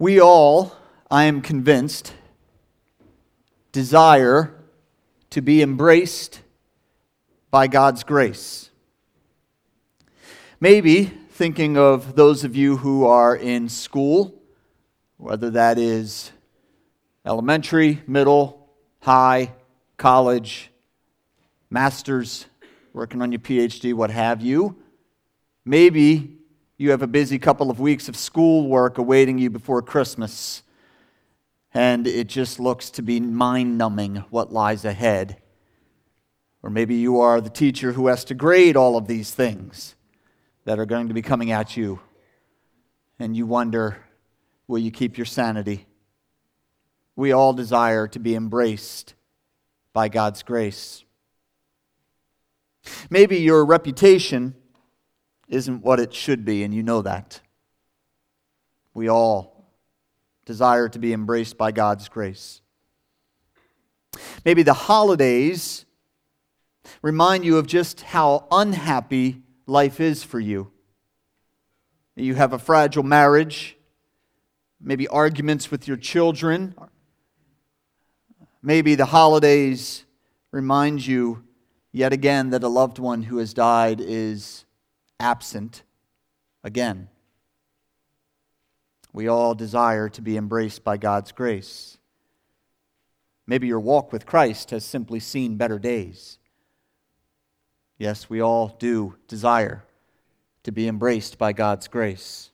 We all, I am convinced, desire to be embraced by God's grace. Maybe thinking of those of you who are in school, whether that is elementary, middle, high, college, master's, working on your PhD, what have you. Maybe you have a busy couple of weeks of schoolwork awaiting you before Christmas, and it just looks to be mind-numbing what lies ahead. Or maybe you are the teacher who has to grade all of these things that are going to be coming at you, and you wonder, will you keep your sanity? We all desire to be embraced by God's grace. Maybe your reputation isn't what it should be, and you know that. We all desire to be embraced by God's grace. Maybe the holidays remind you of just how unhappy life is for you. You have a fragile marriage, maybe arguments with your children. Maybe the holidays remind you yet again that a loved one who has died is absent again. We all desire to be embraced by God's grace. Maybe your walk with Christ has simply seen better days. Yes, we all do desire to be embraced by God's grace.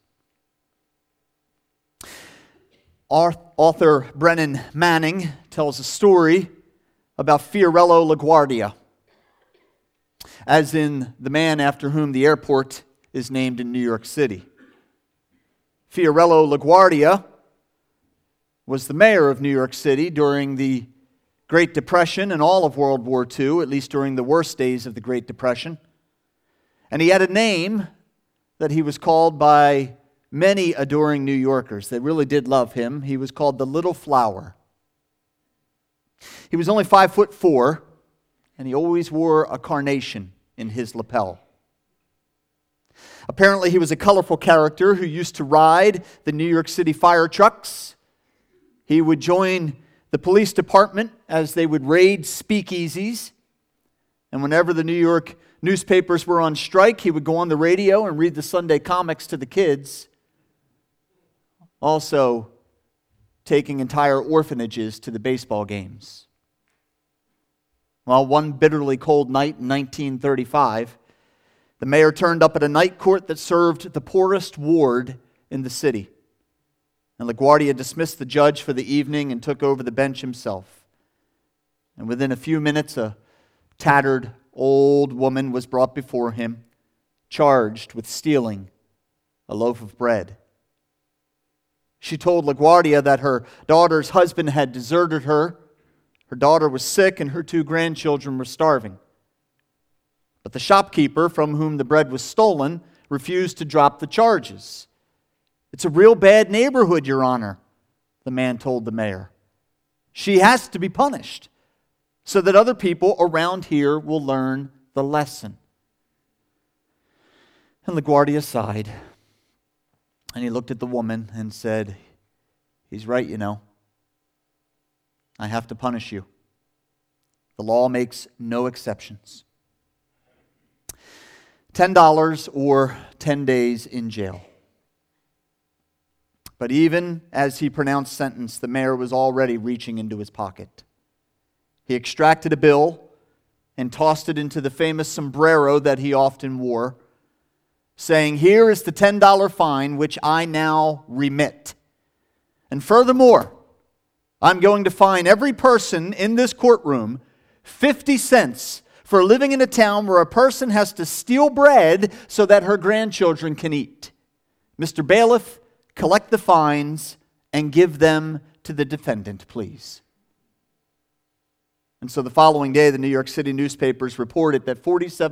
Our author Brennan Manning tells a story about Fiorello LaGuardia, as in the man after whom the airport is named in New York City. Fiorello LaGuardia was the mayor of New York City during the Great Depression and all of World War II, at least during the worst days of the Great Depression. And he had a name that he was called by many adoring New Yorkers. They really did love him. He was called the Little Flower. He was only 5'4", and he always wore a carnation in his lapel. Apparently, he was a colorful character who used to ride the New York City fire trucks. He would join the police department as they would raid speakeasies. And whenever the New York newspapers were on strike, he would go on the radio and read the Sunday comics to the kids. Also, taking entire orphanages to the baseball games. Well, one bitterly cold night in 1935, the mayor turned up at a night court that served the poorest ward in the city. And LaGuardia dismissed the judge for the evening and took over the bench himself. And within a few minutes, a tattered old woman was brought before him, charged with stealing a loaf of bread. She told LaGuardia that her daughter's husband had deserted her. Her daughter was sick and her 2 grandchildren were starving. But the shopkeeper from whom the bread was stolen refused to drop the charges. "It's a real bad neighborhood, Your Honor," the man told the mayor. "She has to be punished so that other people around here will learn the lesson." And LaGuardia sighed. And he looked at the woman and said, "He's right, you know. I have to punish you. The law makes no exceptions." $10 or 10 days in jail. But even as he pronounced sentence, the mayor was already reaching into his pocket. He extracted a bill and tossed it into the famous sombrero that he often wore, saying, "Here is the $10 fine, which I now remit. And furthermore, I'm going to fine every person in this courtroom 50 cents for living in a town where a person has to steal bread so that her grandchildren can eat. Mr. Bailiff, collect the fines and give them to the defendant, please." And so the following day, the New York City newspapers reported that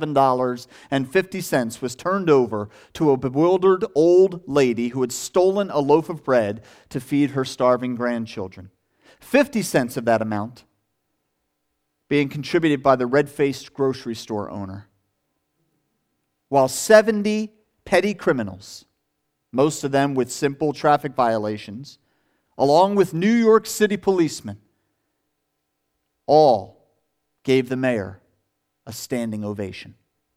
$47.50 was turned over to a bewildered old lady who had stolen a loaf of bread to feed her starving grandchildren. 50 cents of that amount being contributed by the red-faced grocery store owner. While 70 petty criminals, most of them with simple traffic violations, along with New York City policemen, all gave the mayor a standing ovation.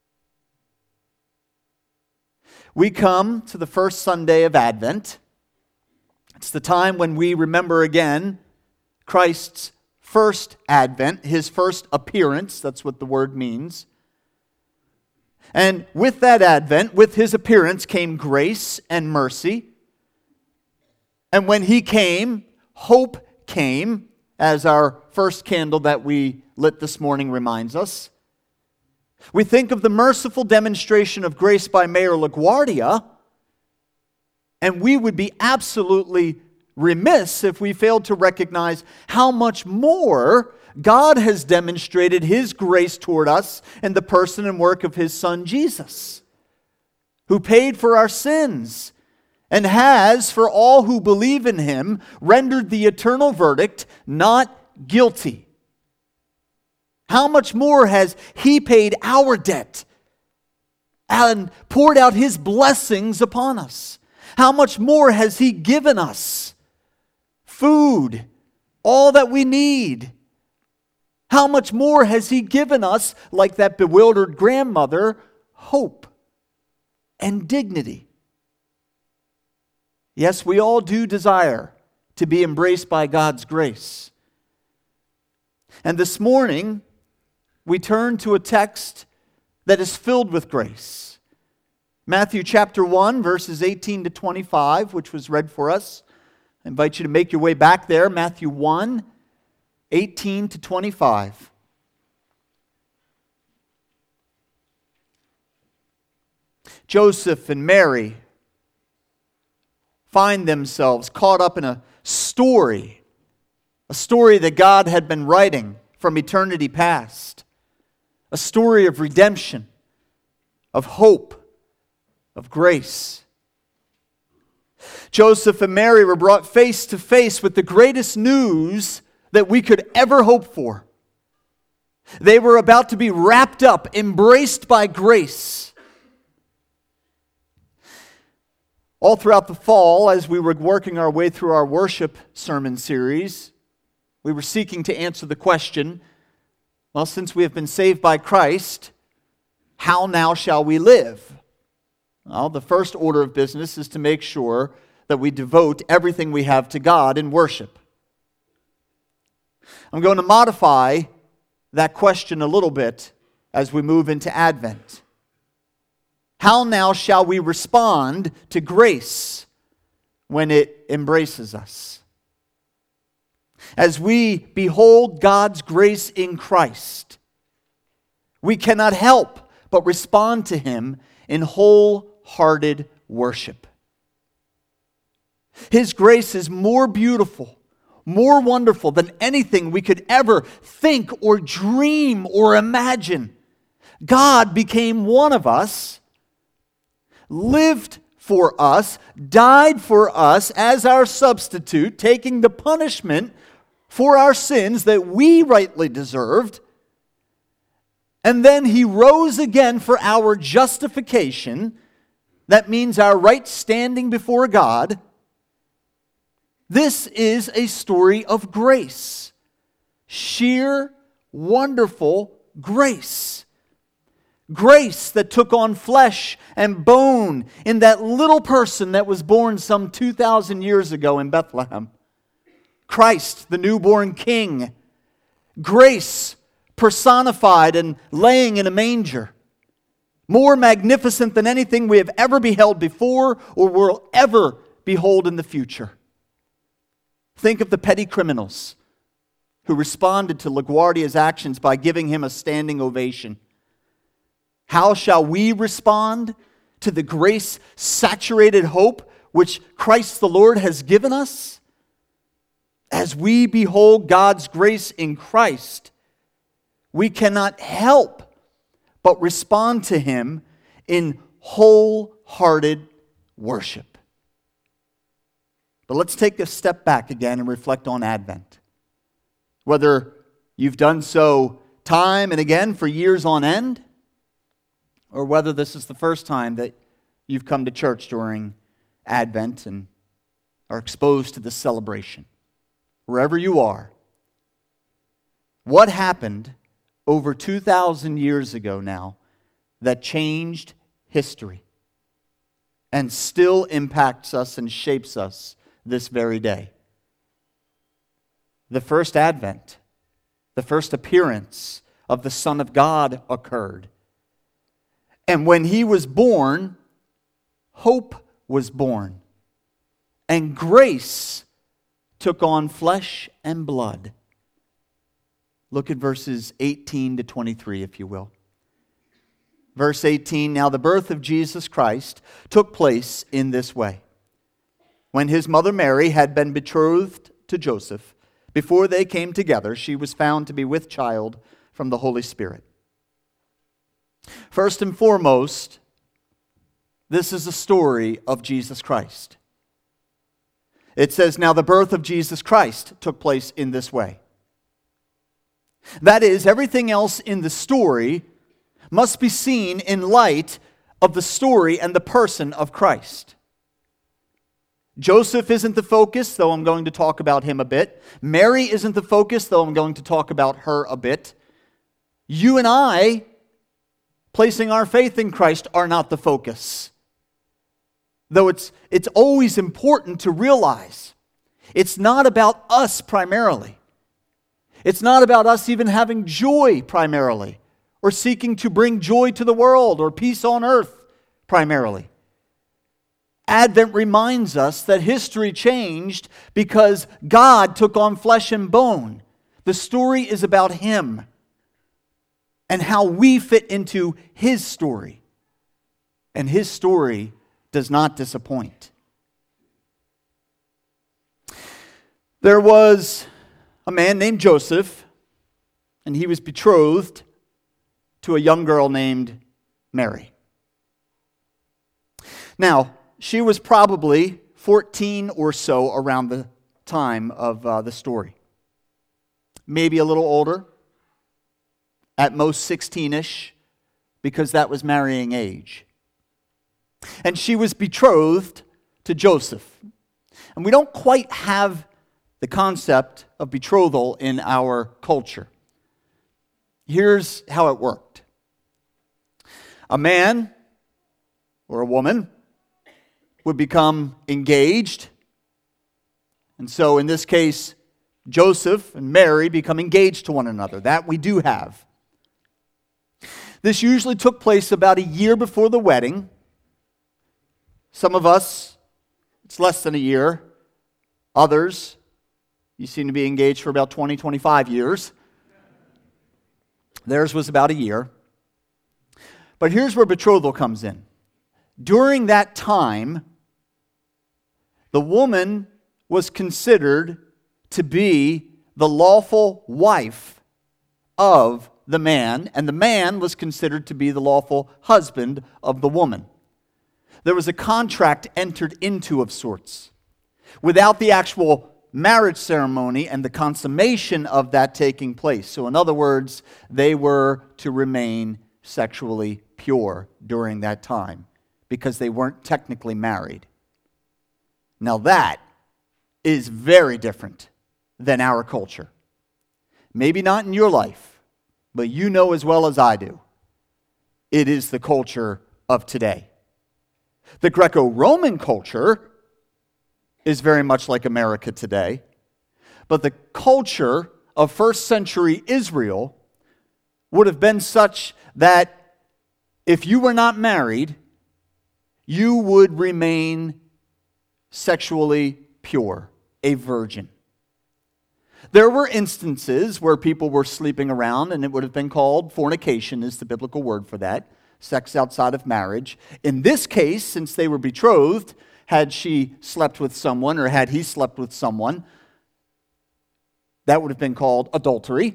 We come to the first Sunday of Advent. It's the time when we remember again Christ's first advent, his first appearance. That's what the word means. And with that advent, with his appearance, came grace and mercy. And when he came, hope came, as our first candle that we lit this morning reminds us. We think of the merciful demonstration of grace by Mayor LaGuardia, and we would be absolutely remiss if we failed to recognize how much more God has demonstrated His grace toward us in the person and work of His Son Jesus, who paid for our sins and has, for all who believe in Him, rendered the eternal verdict not guilty. How much more has He paid our debt and poured out His blessings upon us? How much more has He given us food, all that we need? How much more has He given us, like that bewildered grandmother, hope and dignity? Yes, we all do desire to be embraced by God's grace. And this morning, we turn to a text that is filled with grace. Matthew chapter 1, verses 18 to 25, which was read for us. I invite you to make your way back there. Matthew 1, 18 to 25. Joseph and Mary find themselves caught up in a story that God had been writing from eternity past, a story of redemption, of hope, of grace. Joseph and Mary were brought face to face with the greatest news that we could ever hope for. They were about to be wrapped up, embraced by grace. All throughout the fall, as we were working our way through our worship sermon series, we were seeking to answer the question, well, since we have been saved by Christ, how now shall we live? Well, the first order of business is to make sure that we devote everything we have to God in worship. I'm going to modify that question a little bit as we move into Advent. How now shall we respond to grace when it embraces us? As we behold God's grace in Christ, we cannot help but respond to Him in wholehearted worship. His grace is more beautiful, more wonderful than anything we could ever think or dream or imagine. God became one of us, lived for us, died for us as our substitute, taking the punishment for our sins that we rightly deserved. And then He rose again for our justification. That means our right standing before God. This is a story of grace. Sheer, wonderful grace. Grace that took on flesh and bone in that little person that was born some 2,000 years ago in Bethlehem. Christ, the newborn King. Grace personified and laying in a manger. More magnificent than anything we have ever beheld before or will ever behold in the future. Think of the petty criminals who responded to LaGuardia's actions by giving him a standing ovation. How shall we respond to the grace-saturated hope which Christ the Lord has given us? As we behold God's grace in Christ, we cannot help but respond to Him in wholehearted worship. But let's take a step back again and reflect on Advent. Whether you've done so time and again for years on end, or whether this is the first time that you've come to church during Advent, and are exposed to this celebration, wherever you are, what happened over 2,000 years ago now that changed history and still impacts us and shapes us this very day? The first advent, the first appearance of the Son of God occurred. And when he was born, hope was born. And grace took on flesh and blood. Look at verses 18 to 23, if you will. Verse 18, now the birth of Jesus Christ took place in this way. When his mother Mary had been betrothed to Joseph, before they came together, she was found to be with child from the Holy Spirit. First and foremost, this is a story of Jesus Christ. It says, now the birth of Jesus Christ took place in this way. That is, everything else in the story must be seen in light of the story and the person of Christ. Joseph isn't the focus, though I'm going to talk about him a bit. Mary isn't the focus, though I'm going to talk about her a bit. You and I, placing our faith in Christ, are not the focus. Though it's always important to realize it's not about us primarily. It's not about us even having joy primarily, or seeking to bring joy to the world or peace on earth primarily. Advent reminds us that history changed because God took on flesh and bone. The story is about Him and how we fit into His story. And His story does not disappoint. There was a man named Joseph, and he was betrothed to a young girl named Mary. Now, she was probably 14 or so around the time of the story. Maybe a little older, at most 16-ish, because that was marrying age. And she was betrothed to Joseph. And we don't quite have the concept of betrothal in our culture. Here's how it worked. A man or a woman would become engaged. And so in this case, Joseph and Mary become engaged to one another. That we do have. This usually took place about a year before the wedding. Some of us, it's less than a year. Others, you seem to be engaged for about 20, 25 years. Theirs was about a year. But here's where betrothal comes in. During that time, the woman was considered to be the lawful wife of the man, and the man was considered to be the lawful husband of the woman. There was a contract entered into of sorts. Without the actual marriage ceremony and the consummation of that taking place. So in other words, they were to remain sexually pure during that time because they weren't technically married. Now that is very different than our culture. Maybe not in your life, but you know as well as I do, it is the culture of today. The Greco-Roman culture is very much like America today, but the culture of first century Israel would have been such that if you were not married, you would remain sexually pure, a virgin. There were instances where people were sleeping around, and it would have been called fornication, is the biblical word for that, sex outside of marriage. In this case, since they were betrothed, had she slept with someone or had he slept with someone, that would have been called adultery.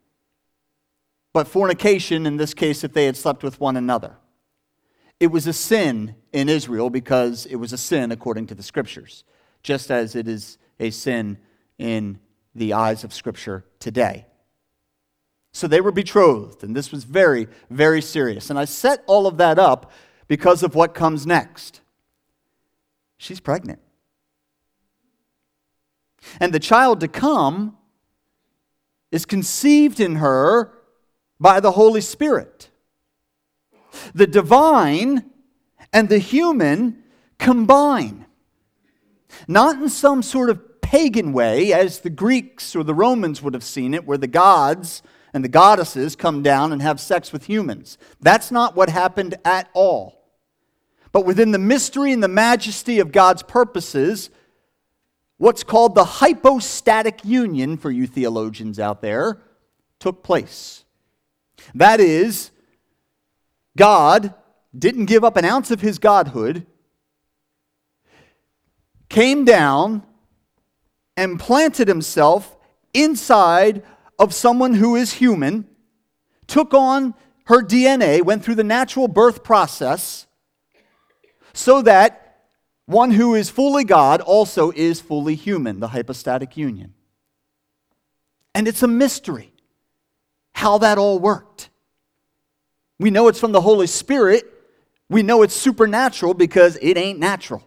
But fornication, in this case, if they had slept with one another. It was a sin in Israel because it was a sin according to the Scriptures, just as it is a sin in the eyes of Scripture today. So they were betrothed, and this was very, very serious. And I set all of that up because of what comes next. She's pregnant. And the child to come is conceived in her by the Holy Spirit. The divine and the human combine. Not in some sort of pagan way, as the Greeks or the Romans would have seen it, where the gods and the goddesses come down and have sex with humans. That's not what happened at all. But within the mystery and the majesty of God's purposes, what's called the hypostatic union, for you theologians out there, took place. That is, God didn't give up an ounce of his godhood, came down and planted himself inside of someone who is human, took on her DNA, went through the natural birth process, so that one who is fully God also is fully human, the hypostatic union. And it's a mystery how that all worked. We know it's from the Holy Spirit. We know it's supernatural because it ain't natural.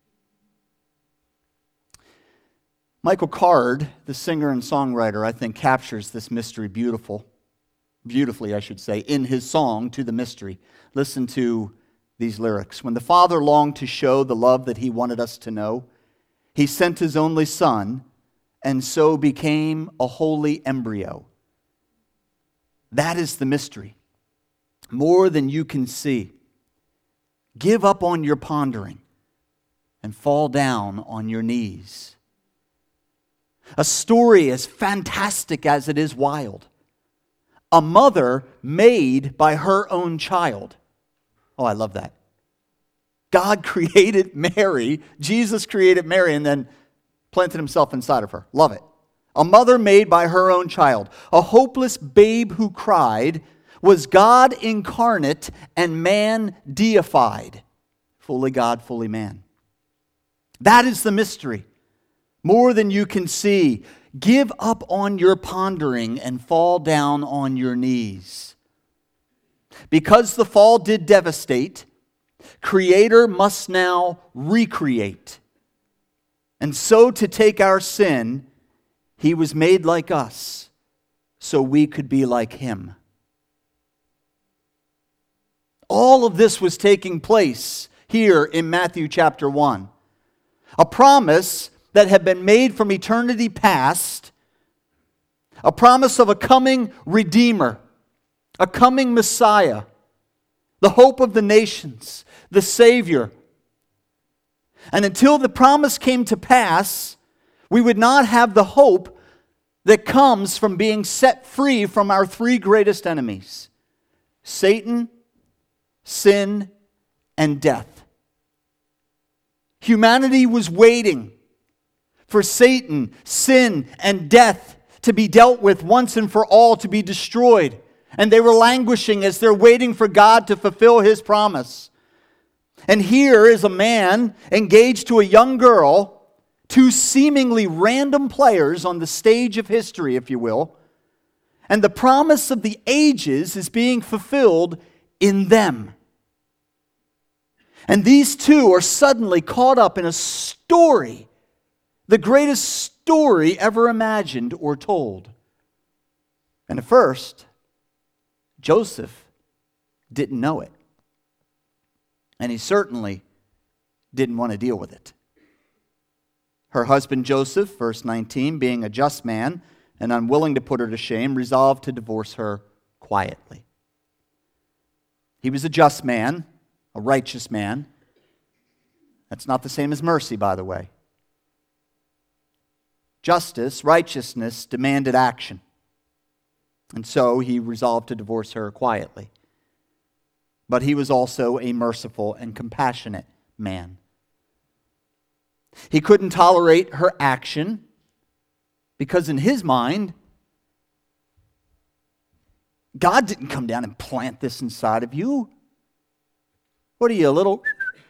Michael Card, the singer and songwriter, I think captures this mystery beautifully, I should say, in his song, To the Mystery. Listen to these lyrics. When the Father longed to show the love that he wanted us to know, he sent his only Son, and so became a holy embryo. That is the mystery. More than you can see. Give up on your pondering and fall down on your knees. A story as fantastic as it is wild. A mother made by her own child. Oh, I love that. God created Mary, Jesus created Mary, and then planted himself inside of her. Love it. A mother made by her own child. A hopeless babe who cried was God incarnate and man deified. Fully God, fully man. That is the mystery. More than you can see. Give up on your pondering and fall down on your knees. Because the fall did devastate, Creator must now recreate. And so to take our sin, he was made like us, so we could be like him. All of this was taking place here in Matthew chapter 1. A promise that had been made from eternity past, a promise of a coming Redeemer, a coming Messiah, the hope of the nations, the Savior. And until the promise came to pass, we would not have the hope that comes from being set free from our three greatest enemies: Satan, sin, and death. Humanity was waiting for Satan, sin, and death to be dealt with once and for all, to be destroyed. And they were languishing as they're waiting for God to fulfill his promise. And here is a man engaged to a young girl, two seemingly random players on the stage of history, if you will. And the promise of the ages is being fulfilled in them. And these two are suddenly caught up in a story, the greatest story ever imagined or told. And at first, Joseph didn't know it. And he certainly didn't want to deal with it. Her husband Joseph, verse 19, being a just man and unwilling to put her to shame, resolved to divorce her quietly. He was a just man, a righteous man. That's not the same as mercy, by the way. Justice, righteousness demanded action. And so he resolved to divorce her quietly. But he was also a merciful and compassionate man. He couldn't tolerate her action because in his mind, God didn't come down and plant this inside of you. What are you, a little?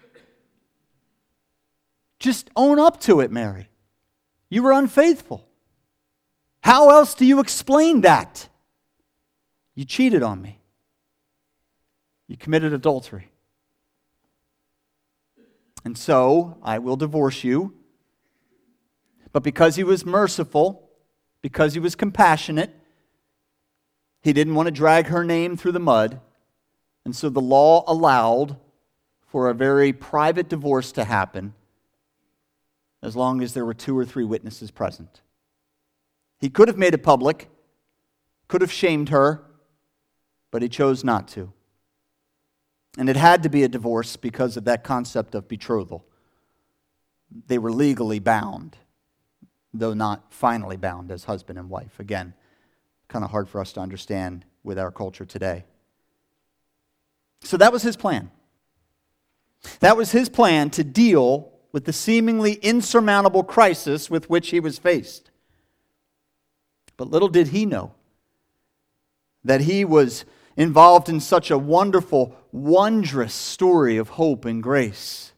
Just own up to it, Mary. You were unfaithful. How else do you explain that? You cheated on me. You committed adultery. And so I will divorce you. But because he was merciful, because he was compassionate, he didn't want to drag her name through the mud. And so the law allowed for a very private divorce to happen as long as there were 2 or 3 witnesses present. He could have made it public, could have shamed her, but he chose not to. And it had to be a divorce because of that concept of betrothal. They were legally bound, though not finally bound as husband and wife. Again, kind of hard for us to understand with our culture today. So that was his plan. That was his plan to deal with the seemingly insurmountable crisis with which he was faced. But little did he know that he was involved in such a wonderful, wondrous story of hope and grace.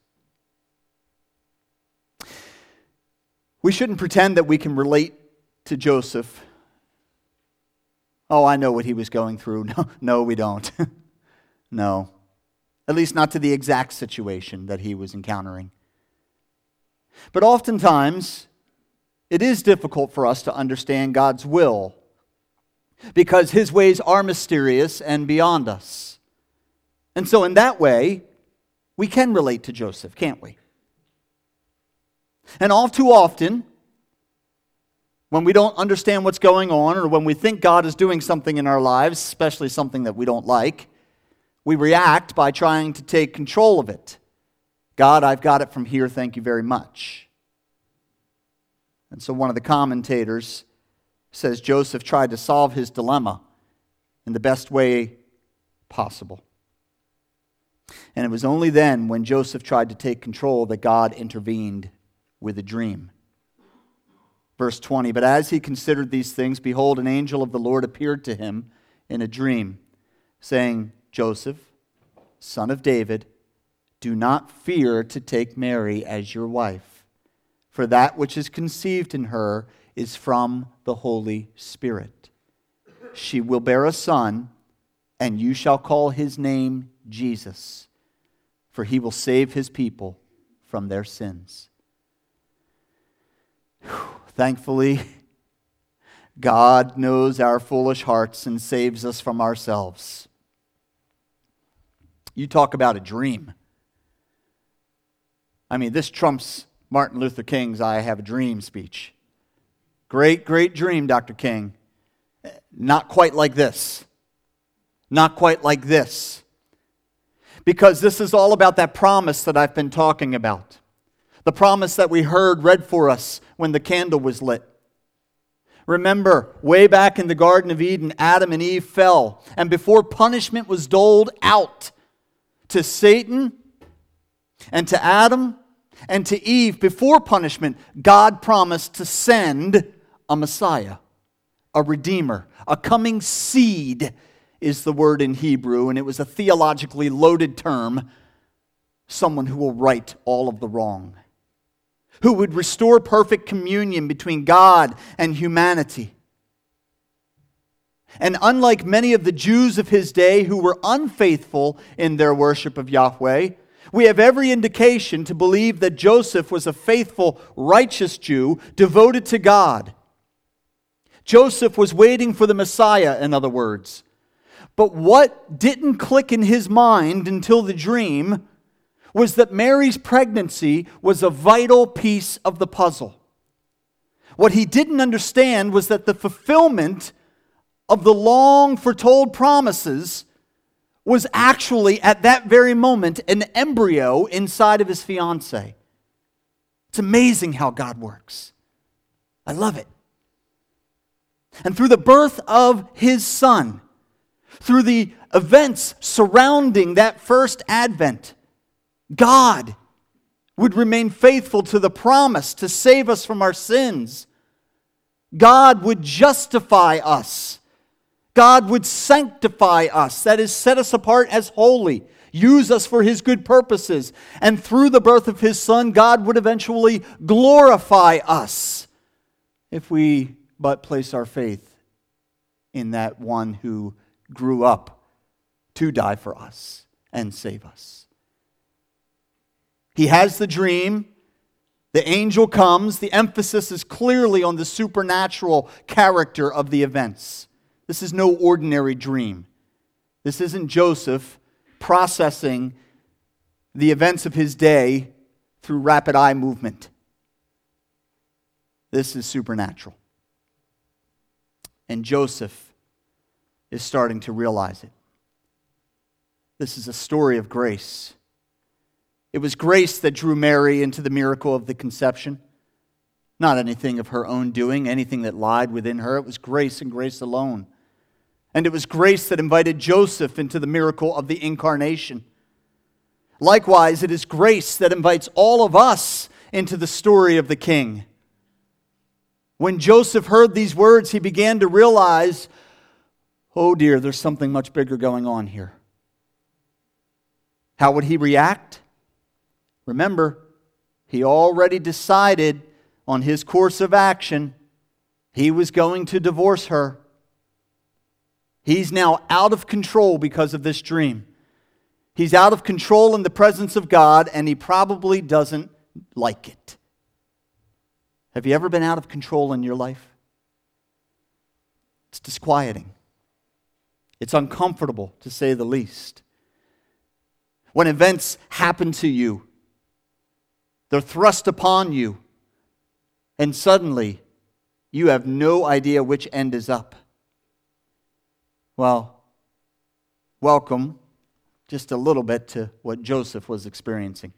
We shouldn't pretend that we can relate to Joseph. Oh, I know what he was going through. No, we don't. No. At least not to the exact situation that he was encountering. But oftentimes, it is difficult for us to understand God's will because His ways are mysterious and beyond us. And so in that way, we can relate to Joseph, can't we? And all too often, when we don't understand what's going on, or when we think God is doing something in our lives, especially something that we don't like, we react by trying to take control of it. God, I've got it from here, thank you very much. And so one of the commentators says Joseph tried to solve his dilemma in the best way possible. And it was only then, when Joseph tried to take control, that God intervened with a dream. Verse 20, but as he considered these things, behold, an angel of the Lord appeared to him in a dream, saying, Joseph, son of David, do not fear to take Mary as your wife, for that which is conceived in her is from the Holy Spirit. She will bear a son, and you shall call his name Jesus, for he will save his people from their sins. Thankfully, God knows our foolish hearts and saves us from ourselves. You talk about a dream. I mean, this trumps Martin Luther King's I Have a Dream speech. Great, great dream, Dr. King. Not quite like this. Not quite like this. Because this is all about that promise that I've been talking about. The promise that we heard read for us when the candle was lit. Remember, way back in the Garden of Eden, Adam and Eve fell. And before punishment was doled out to Satan and to Adam and to Eve, before punishment, God promised to send a Messiah, a Redeemer, a coming seed is the word in Hebrew, and it was a theologically loaded term, someone who will right all of the wrong, who would restore perfect communion between God and humanity. And unlike many of the Jews of his day who were unfaithful in their worship of Yahweh, we have every indication to believe that Joseph was a faithful, righteous Jew devoted to God. Joseph was waiting for the Messiah, in other words. But what didn't click in his mind until the dream was that Mary's pregnancy was a vital piece of the puzzle. What he didn't understand was that the fulfillment of the long foretold promises was actually, at that very moment, an embryo inside of his fiancée. It's amazing how God works. I love it. And through the birth of his son, through the events surrounding that first advent, God would remain faithful to the promise to save us from our sins. God would justify us. God would sanctify us, that is, set us apart as holy, use us for His good purposes. And through the birth of His Son, God would eventually glorify us if we but place our faith in that one who grew up to die for us and save us. He has the dream. The angel comes. The emphasis is clearly on the supernatural character of the events. This is no ordinary dream. This isn't Joseph processing the events of his day through rapid eye movement. This is supernatural. And Joseph is starting to realize it. This is a story of grace. It was grace that drew Mary into the miracle of the conception. Not anything of her own doing, anything that lied within her. It was grace and grace alone. And it was grace that invited Joseph into the miracle of the incarnation. Likewise, it is grace that invites all of us into the story of the King. When Joseph heard these words, he began to realize, oh dear, there's something much bigger going on here. How would he react? Remember, he already decided on his course of action. He was going to divorce her. He's now out of control because of this dream. He's out of control in the presence of God, and he probably doesn't like it. Have you ever been out of control in your life? It's disquieting. It's uncomfortable, to say the least. When events happen to you, they're thrust upon you, and suddenly you have no idea which end is up. Well, welcome just a little bit to what Joseph was experiencing.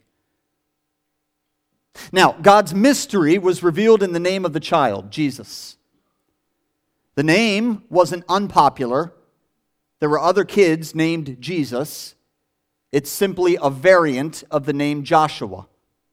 Now, God's mystery was revealed in the name of the child, Jesus. The name wasn't unpopular. There were other kids named Jesus. It's simply a variant of the name Joshua.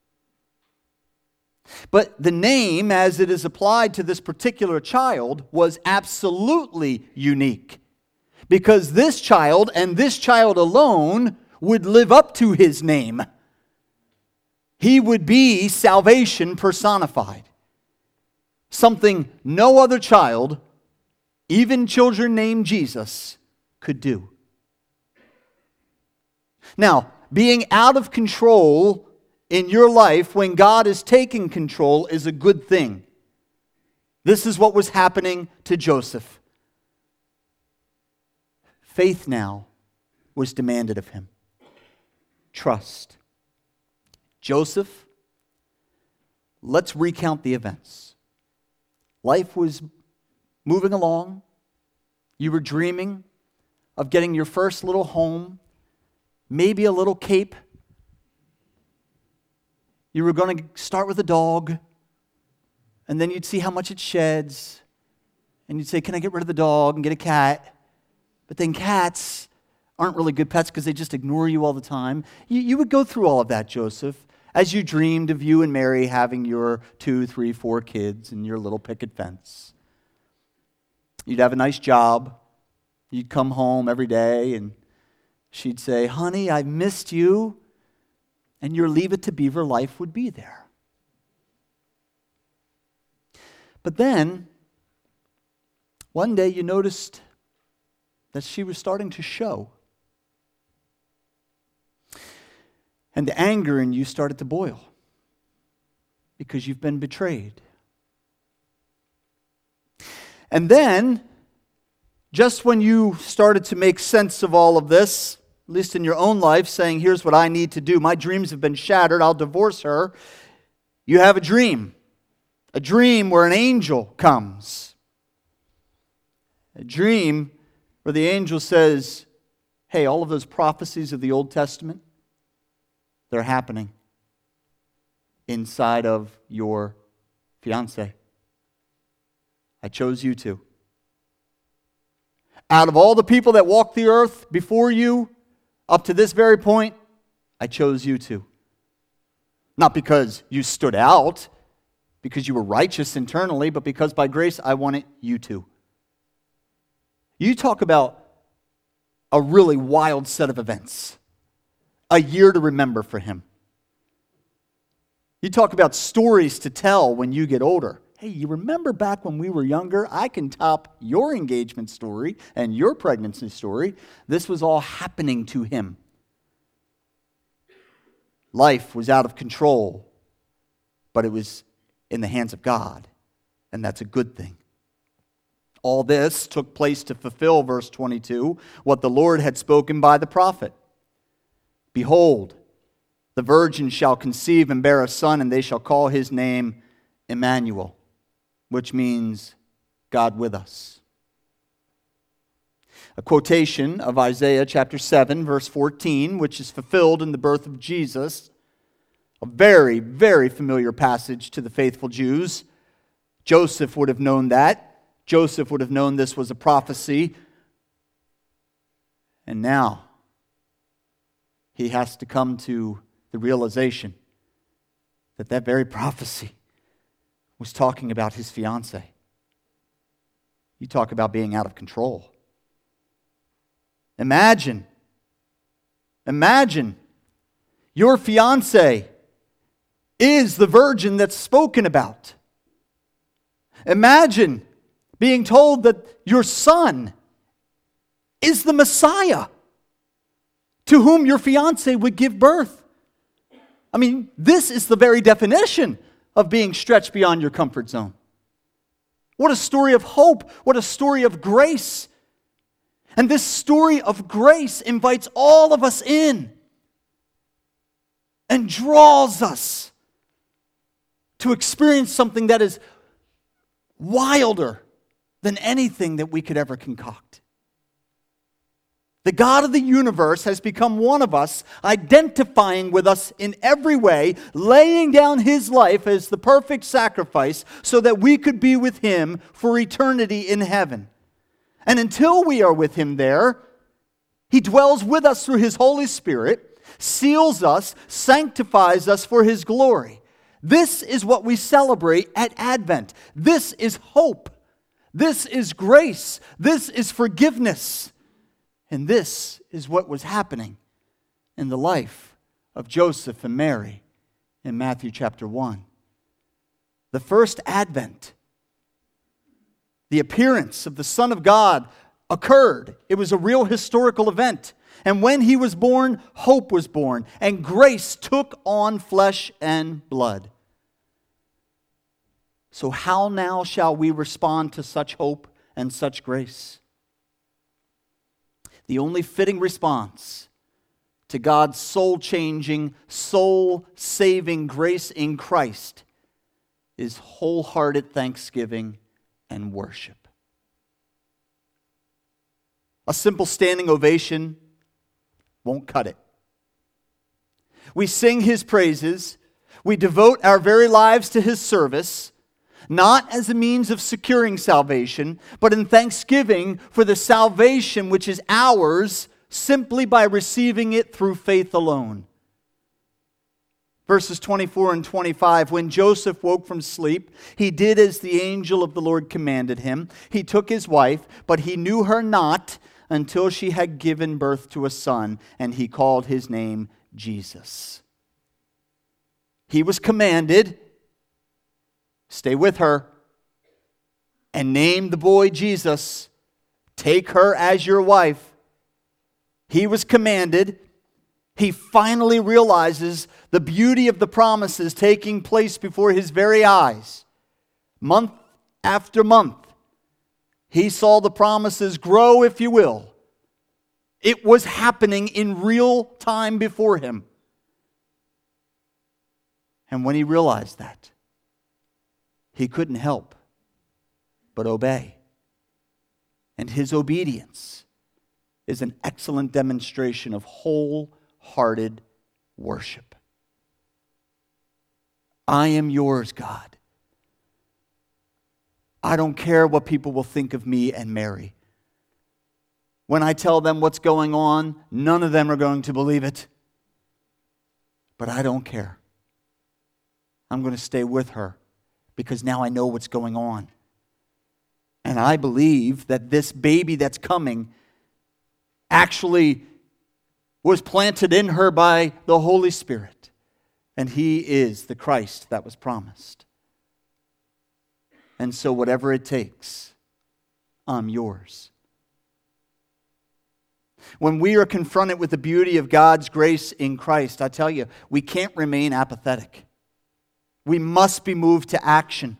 But the name, as it is applied to this particular child, was absolutely unique. Because this child, and this child alone, would live up to his name. He would be salvation personified. Something no other child, even children named Jesus, could do. Now, being out of control in your life when God is taking control is a good thing. This is what was happening to Joseph. Faith now was demanded of him. Trust. Joseph, let's recount the events. Life was moving along. You were dreaming of getting your first little home, maybe a little cape. You were going to start with a dog, and then you'd see how much it sheds, and you'd say, can I get rid of the dog and get a cat? But then cats aren't really good pets because they just ignore you all the time. You would go through all of that, Joseph, as you dreamed of you and Mary having your 2, 3, 4 kids and your little picket fence. You'd have a nice job. You'd come home every day and she'd say, honey, I missed you. And your Leave It to Beaver life would be there. But then, one day you noticed that she was starting to show. And the anger in you started to boil because you've been betrayed. And then, just when you started to make sense of all of this, at least in your own life, saying, here's what I need to do. My dreams have been shattered. I'll divorce her. You have a dream. A dream where an angel comes. A dream where the angel says, hey, all of those prophecies of the Old Testament, they're happening inside of your fiancé. I chose you to. Out of all the people that walked the earth before you, up to this very point, I chose you to. Not because you stood out, because you were righteous internally, but because by grace I wanted you to. You talk about a really wild set of events. A year to remember for him. You talk about stories to tell when you get older. Hey, you remember back when we were younger? I can top your engagement story and your pregnancy story. This was all happening to him. Life was out of control. but it was in the hands of God, and that's a good thing. All this took place to fulfill, verse 22, what the Lord had spoken by the prophet. Behold, the virgin shall conceive and bear a son, and they shall call his name Emmanuel, which means God with us. A quotation of Isaiah chapter 7, verse 14, which is fulfilled in the birth of Jesus, a very, very familiar passage to the faithful Jews. Joseph would have known that. Joseph would have known this was a prophecy. And now, he has to come to the realization that that very prophecy was talking about his fiancée. You talk about being out of control. Imagine your fiancée is the virgin that's spoken about. Imagine being told that your son is the Messiah to whom your fiancé would give birth. I mean, this is the very definition of being stretched beyond your comfort zone. What a story of hope. What a story of grace. And this story of grace invites all of us in and draws us to experience something that is wilder than anything that we could ever concoct. The God of the universe has become one of us, identifying with us in every way, laying down His life as the perfect sacrifice so that we could be with Him for eternity in heaven. And until we are with Him there, He dwells with us through His Holy Spirit, seals us, sanctifies us for His glory. This is what we celebrate at Advent. This is hope. This is grace. This is forgiveness. And this is what was happening in the life of Joseph and Mary in Matthew chapter 1. The first Advent, the appearance of the Son of God occurred. It was a real historical event. And when He was born, hope was born, and grace took on flesh and blood. So how now shall we respond to such hope and such grace? The only fitting response to God's soul-changing, soul-saving grace in Christ is wholehearted thanksgiving and worship. A simple standing ovation won't cut it. We sing His praises. We devote our very lives to His service, not as a means of securing salvation, but in thanksgiving for the salvation which is ours simply by receiving it through faith alone. Verses 24 and 25, when Joseph woke from sleep, he did as the angel of the Lord commanded him. He took his wife, but he knew her not until she had given birth to a son, and he called his name Jesus. He was commanded, stay with her, and name the boy Jesus. Take her as your wife. He was commanded. He finally realizes the beauty of the promises taking place before his very eyes. Month after month, he saw the promises grow, if you will. It was happening in real time before him. And when he realized that, he couldn't help but obey. And his obedience is an excellent demonstration of wholehearted worship. I am yours, God. I don't care what people will think of me and Mary. When I tell them what's going on, none of them are going to believe it. But I don't care. I'm going to stay with her because now I know what's going on. And I believe that this baby that's coming actually was planted in her by the Holy Spirit. And He is the Christ that was promised. And so whatever it takes, I'm yours. When we are confronted with the beauty of God's grace in Christ, I tell you, we can't remain apathetic. We must be moved to action.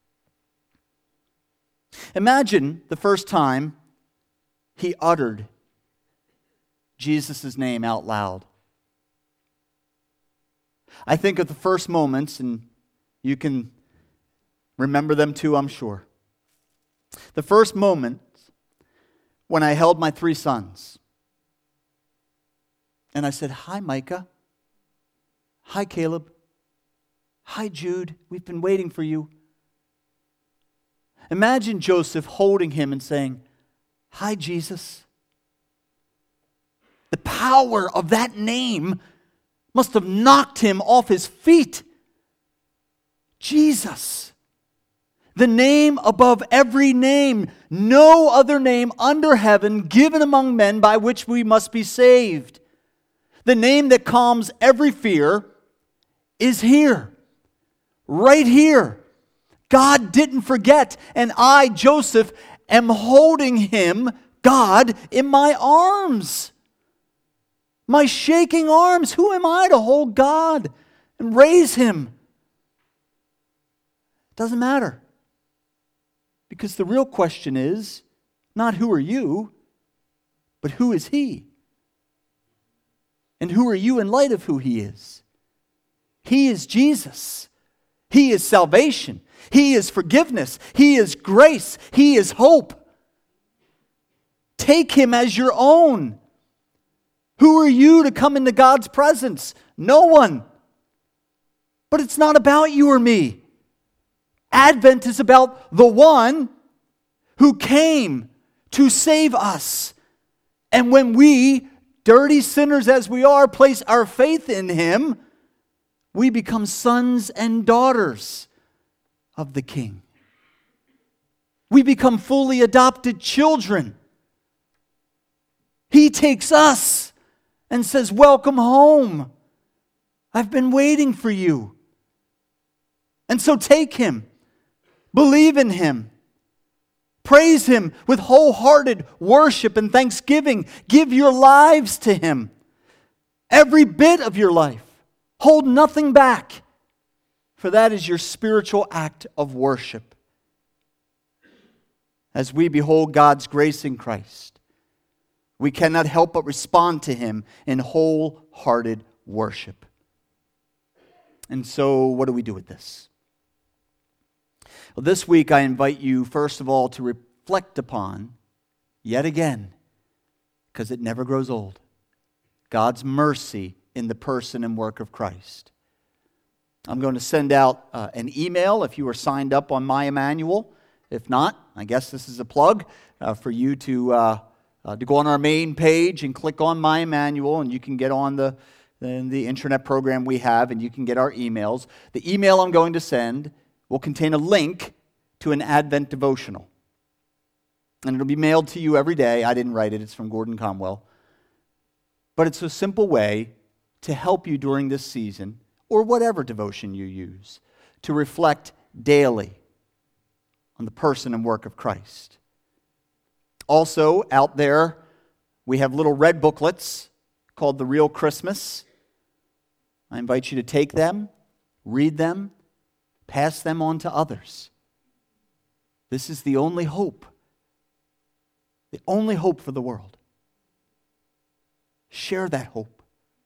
Imagine the first time he uttered Jesus' name out loud. I think of the first moments, and you can remember them too, I'm sure. The first moment when I held my 3 sons. And I said, "Hi, Micah. Hi, Caleb. Hi, Jude. We've been waiting for you." Imagine Joseph holding him and saying, "Hi, Jesus." The power of that name must have knocked him off his feet. Jesus. The name above every name. No other name under heaven given among men by which we must be saved. The name that calms every fear is here. Right here. God didn't forget. And I, Joseph, am holding him, God, in my arms. My shaking arms. Who am I to hold God and raise him? It doesn't matter. Because the real question is not who are you, but who is he? And who are you in light of who he is? He is Jesus. He is salvation. He is forgiveness. He is grace. He is hope. Take him as your own. Who are you to come into God's presence? No one. But it's not about you or me. Advent is about the one who came to save us. And when we, dirty sinners as we are, place our faith in him, we become sons and daughters of the King. We become fully adopted children. He takes us and says, "Welcome home. I've been waiting for you." And so take him. Believe in him. Praise him with wholehearted worship and thanksgiving. Give your lives to him. Every bit of your life. Hold nothing back. For that is your spiritual act of worship. As we behold God's grace in Christ, we cannot help but respond to him in wholehearted worship. And so, what do we do with this? Well, this week I invite you, first of all, to reflect upon, yet again, because it never grows old, God's mercy in the person and work of Christ. I'm going to send out an email if you are signed up on My Emmanuel. If not, I guess this is a plug for you to go on our main page and click on My Emmanuel, and you can get on the intranet program we have, and you can get our emails. The email I'm going to send will contain a link to an Advent devotional. And it'll be mailed to you every day. I didn't write it. It's from Gordon Conwell. But it's a simple way to help you during this season, or whatever devotion you use, to reflect daily on the person and work of Christ. Also, out there, we have little red booklets called The Real Christmas. I invite you to take them, read them, pass them on to others. This is the only hope for the world. Share that hope.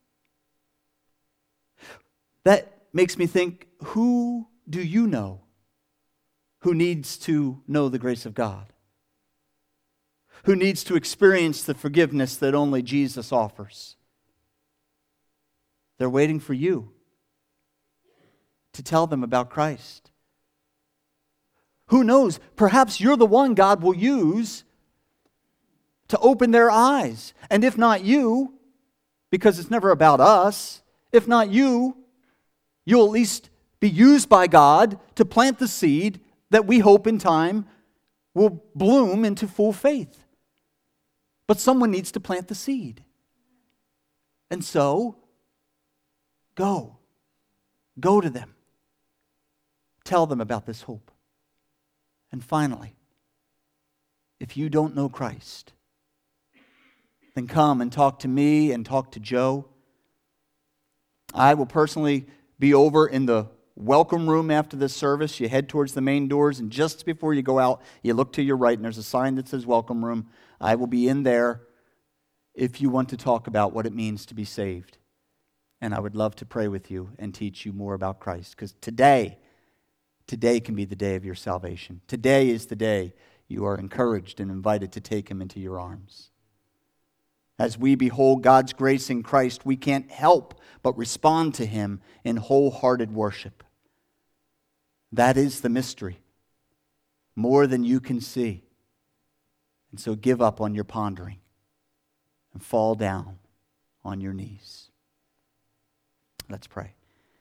That makes me think, who do you know who needs to know the grace of God? Who needs to experience the forgiveness that only Jesus offers? They're waiting for you to tell them about Christ. Who knows? Perhaps you're the one God will use to open their eyes. And if not you, because it's never about us, if not you, you'll at least be used by God to plant the seed that we hope in time will bloom into full faith. But someone needs to plant the seed. And so, go to them. Tell them about this hope. And finally, if you don't know Christ, then come and talk to me and talk to Joe. I will personally be over in the welcome room after this service. You head towards the main doors, and just before you go out, you look to your right, and there's a sign that says welcome room. I will be in there if you want to talk about what it means to be saved. And I would love to pray with you and teach you more about Christ, because today can be the day of your salvation. Today is the day you are encouraged and invited to take him into your arms. As we behold God's grace in Christ, we can't help but respond to him in wholehearted worship. That is the mystery, more than you can see. And so give up on your pondering and fall down on your knees. Let's pray.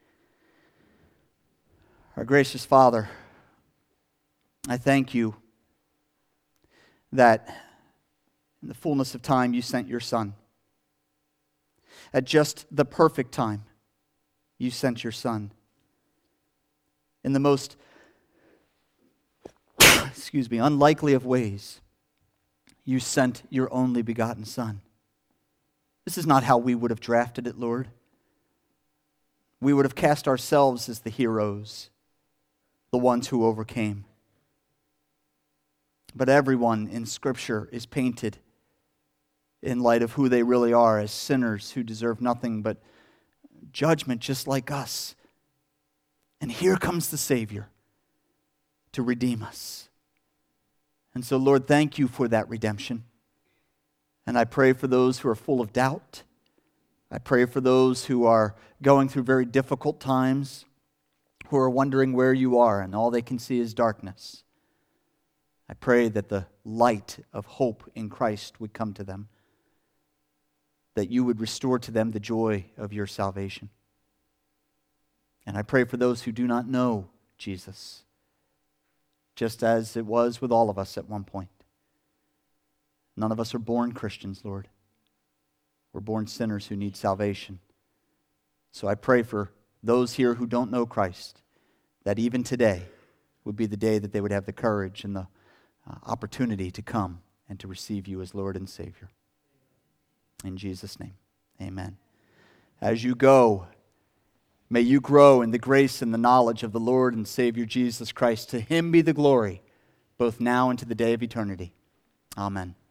Our gracious Father, I thank you that in the fullness of time you sent your Son. At just the perfect time, you sent your Son. In the most, unlikely of ways, you sent your only begotten Son. This is not how we would have drafted it, Lord. We would have cast ourselves as the heroes, the ones who overcame. But everyone in Scripture is painted in light of who they really are, as sinners who deserve nothing but judgment just like us. And here comes the Savior to redeem us. And so, Lord, thank you for that redemption. And I pray for those who are full of doubt. I pray for those who are going through very difficult times, who are wondering where you are and all they can see is darkness. I pray that the light of hope in Christ would come to them, that you would restore to them the joy of your salvation. And I pray for those who do not know Jesus, just as it was with all of us at one point. None of us are born Christians, Lord. We're born sinners who need salvation. So I pray for those here who don't know Christ, that even today would be the day that they would have the courage and the opportunity to come and to receive you as Lord and Savior. In Jesus' name, amen. As you go, may you grow in the grace and the knowledge of the Lord and Savior Jesus Christ. To him be the glory, both now and to the day of eternity. Amen.